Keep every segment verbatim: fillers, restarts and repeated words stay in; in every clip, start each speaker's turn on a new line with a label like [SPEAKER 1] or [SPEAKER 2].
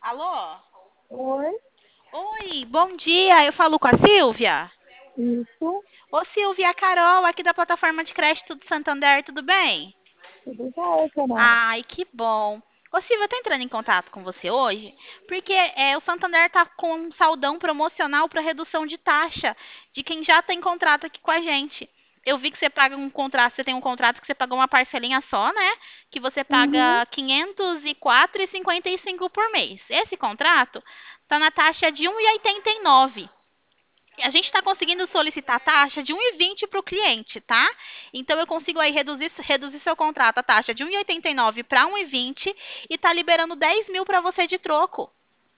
[SPEAKER 1] Alô?
[SPEAKER 2] Oi,
[SPEAKER 1] Oi, bom dia. Eu falo com a Silvia?
[SPEAKER 2] isso,
[SPEAKER 1] Ô, Silvia, a Carol aqui da plataforma de crédito do Santander, tudo bem?
[SPEAKER 2] tudo jóia, Carol.
[SPEAKER 1] Ai, que bom. Ô, Silvia, eu tô entrando em contato com você hoje porque é, o Santander tá com um saldão promocional para redução de taxa de quem já tem contrato aqui com a gente. Eu vi que você paga um contrato, você tem um contrato que você pagou uma parcelinha só, né? Que você
[SPEAKER 2] Uhum.
[SPEAKER 1] paga quinhentos e quatro reais e cinquenta e cinco por mês. Esse contrato tá na taxa de um real e oitenta e nove. A gente está conseguindo solicitar a taxa de um real e vinte para o cliente, tá? Então eu consigo aí reduzir, reduzir seu contrato, a taxa de um real e oitenta e nove para um real e vinte e tá liberando dez mil para você de troco.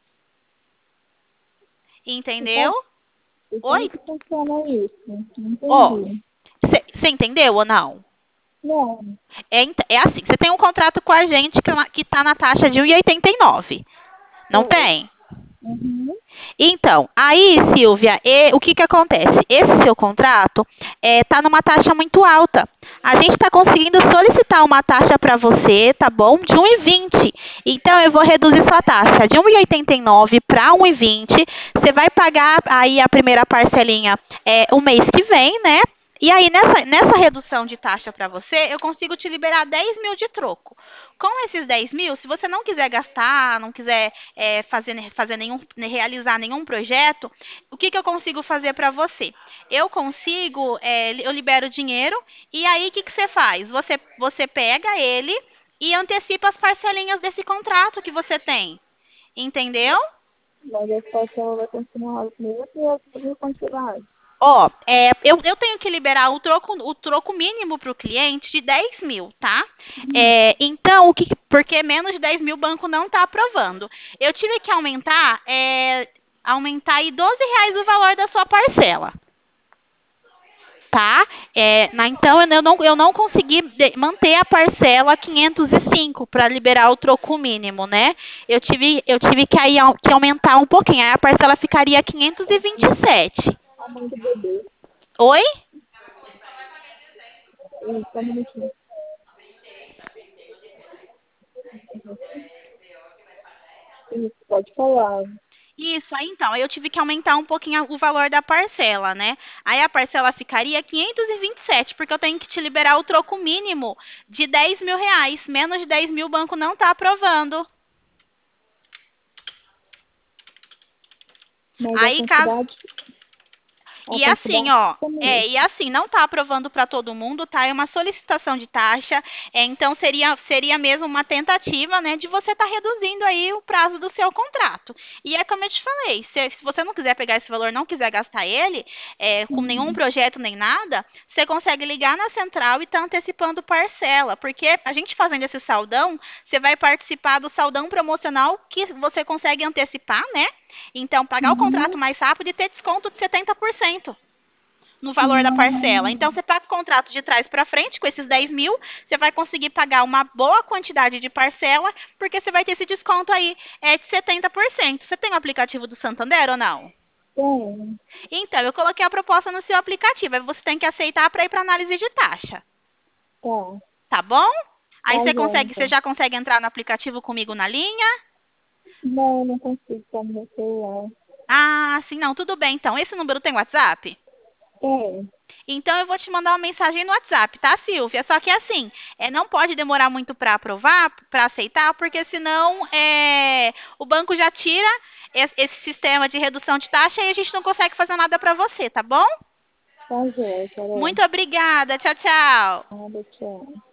[SPEAKER 2] E,
[SPEAKER 1] Entendeu?
[SPEAKER 2] co- e como
[SPEAKER 1] Oi?
[SPEAKER 2] que funciona isso? Não
[SPEAKER 1] Ó,
[SPEAKER 2] entendi.
[SPEAKER 1] você entendeu ou não?
[SPEAKER 2] Não.
[SPEAKER 1] É, ent- é assim, você tem um contrato com a gente que, é uma- que tá na taxa de um real e oitenta e nove. Não
[SPEAKER 2] Sei.
[SPEAKER 1] tem?
[SPEAKER 2] Uhum.
[SPEAKER 1] Então, aí, Silvia, e- o que que acontece? Esse seu contrato está numa taxa muito alta. A gente está conseguindo solicitar uma taxa para você, tá bom? De um real e vinte. Então, eu vou reduzir sua taxa de um real e oitenta e nove para um real e vinte. Você vai pagar aí a primeira parcelinha é, o mês que vem, né? E aí, nessa, nessa redução de taxa para você, eu consigo te liberar dez mil de troco. Com esses dez mil, se você não quiser gastar, não quiser é, fazer, fazer nenhum, realizar nenhum projeto, o que, que eu consigo fazer para você? Eu consigo, é, eu libero dinheiro e aí o que, que você faz? Você, você pega ele e antecipa as parcelinhas desse contrato que você tem. Entendeu?
[SPEAKER 2] Mas a situação vai continuar as mesmas e eu vou continuar.
[SPEAKER 1] Ó, é, eu, eu tenho que liberar o troco, o troco mínimo para o cliente de dez mil, tá?
[SPEAKER 2] Hum.
[SPEAKER 1] É, então, o que, porque menos de dez mil o banco não está aprovando. Eu tive que aumentar, é, aumentar aí doze reais o valor da sua parcela, tá? É, na, então, eu não, eu não consegui de- manter a parcela quinhentos e cinco para liberar o troco mínimo, né? Eu tive, eu tive que, aí, au- que aumentar um pouquinho, aí a parcela ficaria quinhentos e vinte e sete.
[SPEAKER 2] A mãe do bebê.
[SPEAKER 1] Oi?
[SPEAKER 2] Isso, só um minutinho. Isso, pode falar.
[SPEAKER 1] Isso, aí então, aí eu tive que aumentar um pouquinho o valor da parcela, né? Aí a parcela ficaria quinhentos e vinte e sete, porque eu tenho que te liberar o troco mínimo de dez mil reais. Menos de dez mil o banco não está aprovando.
[SPEAKER 2] Mas a
[SPEAKER 1] Aí, caso,
[SPEAKER 2] quantidade, a
[SPEAKER 1] e assim,
[SPEAKER 2] quantidade
[SPEAKER 1] ó,
[SPEAKER 2] fica
[SPEAKER 1] é,
[SPEAKER 2] mesmo.
[SPEAKER 1] e assim, não está aprovando para todo mundo, tá? É uma solicitação de taxa, é, então seria, seria mesmo uma tentativa, né, de você estar reduzindo aí o prazo do seu contrato. E é como eu te falei, se, se você não quiser pegar esse valor, não quiser gastar ele, é, com nenhum
[SPEAKER 2] Uhum.
[SPEAKER 1] projeto nem nada, você consegue ligar na central e estar antecipando parcela, porque a gente fazendo esse saldão, você vai participar do saldão promocional que você consegue antecipar, né? Então, pagar o
[SPEAKER 2] Uhum.
[SPEAKER 1] contrato mais rápido e ter desconto de setenta por cento no valor da parcela. Então,
[SPEAKER 2] Hum.
[SPEAKER 1] você paga o contrato de trás para frente com esses dez mil, você vai conseguir pagar uma boa quantidade de parcela, porque você vai ter esse desconto aí é, de setenta por cento. Você tem o aplicativo do Santander ou não?
[SPEAKER 2] Tem.
[SPEAKER 1] Então, eu coloquei a proposta no seu aplicativo. Aí você tem que aceitar para ir para análise de taxa.
[SPEAKER 2] Tá.
[SPEAKER 1] Tá bom? Aí
[SPEAKER 2] Tá,
[SPEAKER 1] você
[SPEAKER 2] já,
[SPEAKER 1] consegue, você
[SPEAKER 2] então.
[SPEAKER 1] já consegue entrar no aplicativo comigo na linha?
[SPEAKER 2] Não, não consigo estar no meu celular.
[SPEAKER 1] Ah, sim, não, tudo bem. Então, esse número tem WhatsApp?
[SPEAKER 2] Tem.
[SPEAKER 1] Então eu vou te mandar uma mensagem no WhatsApp, tá, Silvia? Só que assim, é, não pode demorar muito para aprovar, para aceitar, porque senão é, o banco já tira es- esse sistema de redução de taxa e a gente não consegue fazer nada para você, tá bom?
[SPEAKER 2] Tá, já, Carol.
[SPEAKER 1] Muito obrigada. Tchau, tchau.
[SPEAKER 2] Nada, tchau.